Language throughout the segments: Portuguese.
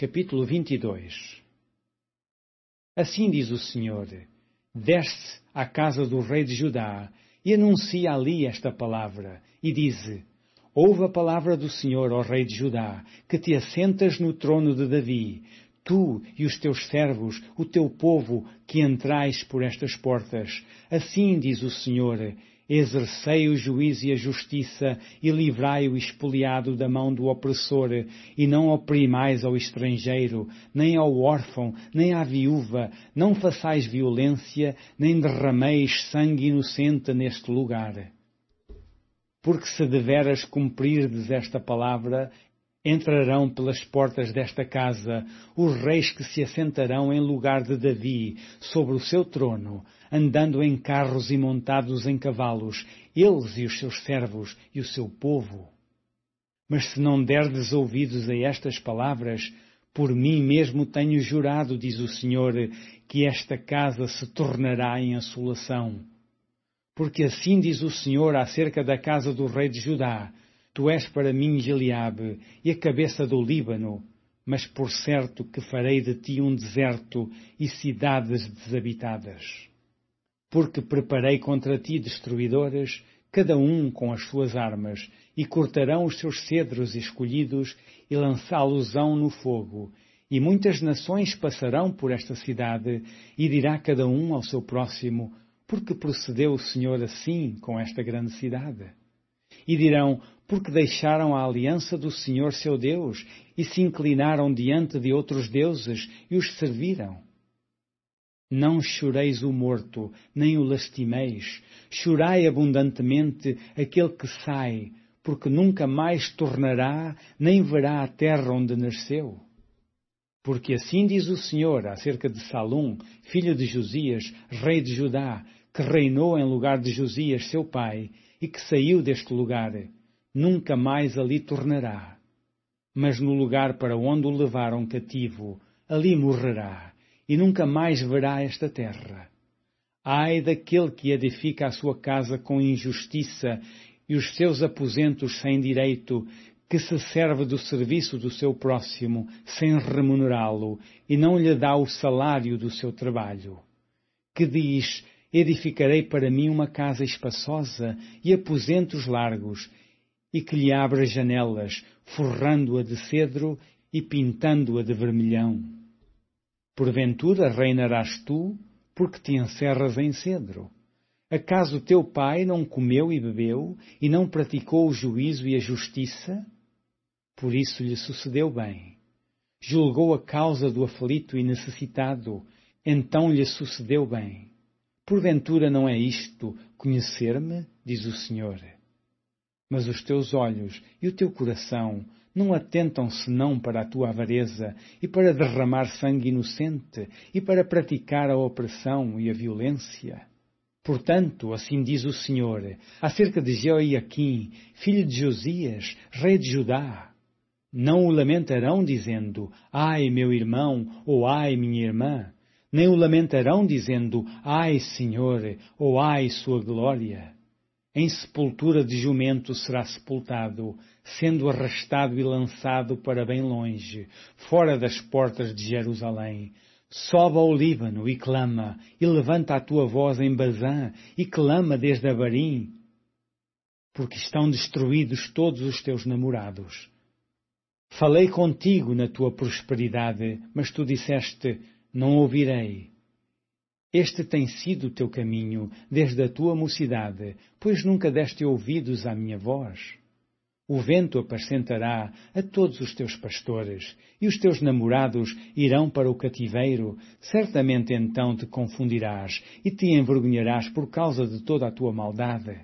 Capítulo 22. Assim diz o Senhor: desce à casa do rei de Judá e anuncia ali esta palavra, e dize: ouve a palavra do Senhor, ó rei de Judá, que te assentas no trono de Davi, tu e os teus servos, o teu povo, que entrais por estas portas. Assim diz o Senhor: exercei o juízo e a justiça, e livrai o expoliado da mão do opressor, e não oprimais ao estrangeiro, nem ao órfão, nem à viúva, não façais violência, nem derrameis sangue inocente neste lugar. Porque se deveras cumprirdes esta palavra, entrarão pelas portas desta casa os reis que se assentarão em lugar de Davi, sobre o seu trono, andando em carros e montados em cavalos, eles e os seus servos e o seu povo. Mas se não derdes ouvidos a estas palavras, por mim mesmo tenho jurado, diz o Senhor, que esta casa se tornará em assolação. Porque assim diz o Senhor acerca da casa do rei de Judá: tu és para mim Gileade e a cabeça do Líbano, mas por certo que farei de ti um deserto e cidades desabitadas. Porque preparei contra ti destruidores, cada um com as suas armas, e cortarão os seus cedros escolhidos e lançá-los-ão no fogo. E muitas nações passarão por esta cidade, e dirá cada um ao seu próximo: porque procedeu o Senhor assim com esta grande cidade? E dirão: porque deixaram a aliança do Senhor seu Deus, e se inclinaram diante de outros deuses, e os serviram. Não choreis o morto, nem o lastimeis, chorai abundantemente aquele que sai, porque nunca mais tornará, nem verá a terra onde nasceu. Porque assim diz o Senhor acerca de Salum, filho de Josias, rei de Judá, que reinou em lugar de Josias, seu pai, e que saiu deste lugar: nunca mais ali tornará. Mas no lugar para onde o levaram cativo, ali morrerá, e nunca mais verá esta terra. Ai daquele que edifica a sua casa com injustiça e os seus aposentos sem direito, que se serve do serviço do seu próximo, sem remunerá-lo, e não lhe dá o salário do seu trabalho. Que diz: edificarei para mim uma casa espaçosa e aposentos largos, e que lhe abra janelas, forrando-a de cedro e pintando-a de vermelhão. Porventura reinarás tu, porque te encerras em cedro? Acaso teu pai não comeu e bebeu, e não praticou o juízo e a justiça? Por isso lhe sucedeu bem. Julgou a causa do aflito e necessitado, então lhe sucedeu bem. Porventura não é isto conhecer-me, diz o Senhor? Mas os teus olhos e o teu coração não atentam senão para a tua avareza e para derramar sangue inocente e para praticar a opressão e a violência. Portanto, assim diz o Senhor acerca de Jeoiaquim, filho de Josias, rei de Judá: não o lamentarão dizendo: ai, meu irmão, ou ai, minha irmã, nem o lamentarão dizendo: ai, Senhor, ou ai, sua glória. Em sepultura de jumento será sepultado, sendo arrastado e lançado para bem longe, fora das portas de Jerusalém. Sobe ao Líbano e clama, e levanta a tua voz em Bazã, e clama desde Abarim, porque estão destruídos todos os teus namorados. Falei contigo na tua prosperidade, mas tu disseste: não ouvirei. Este tem sido o teu caminho desde a tua mocidade, pois nunca deste ouvidos à minha voz. O vento apacentará a todos os teus pastores, e os teus namorados irão para o cativeiro. Certamente então te confundirás e te envergonharás por causa de toda a tua maldade.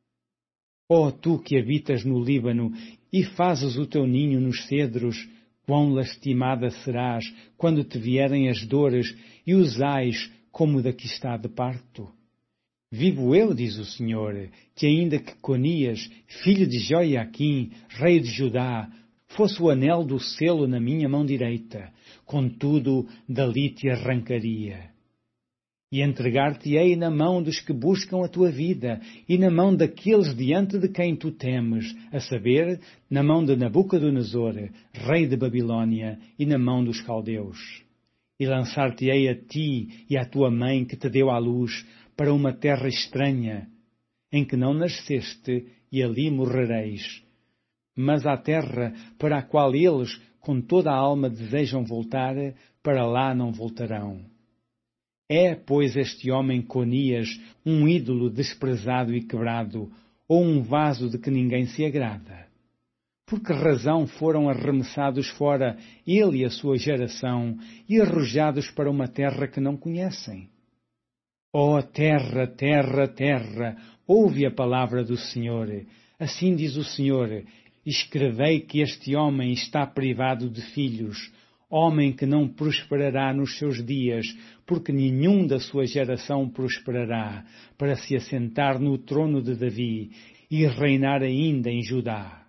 Ó tu que habitas no Líbano e fazes o teu ninho nos cedros, quão lastimada serás quando te vierem as dores e os ais como da que está de parto. Vivo eu, diz o Senhor, que ainda que Conias, filho de Jeoiaquim, rei de Judá, fosse o anel do selo na minha mão direita, contudo dali te arrancaria. E entregar-te-ei na mão dos que buscam a tua vida, e na mão daqueles diante de quem tu temes, a saber, na mão de Nabucodonosor, rei de Babilônia, e na mão dos caldeus. E lançar-te-ei a ti e à tua mãe que te deu à luz, para uma terra estranha, em que não nasceste, e ali morrereis. Mas à terra para a qual eles, com toda a alma, desejam voltar, para lá não voltarão. É, pois, este homem Conias um ídolo desprezado e quebrado, ou um vaso de que ninguém se agrada? Por que razão foram arremessados fora ele e a sua geração e arrojados para uma terra que não conhecem? Ó terra, terra, terra, ouve a palavra do Senhor. Assim diz o Senhor: escrevei que este homem está privado de filhos, homem que não prosperará nos seus dias, porque nenhum da sua geração prosperará, para se assentar no trono de Davi e reinar ainda em Judá.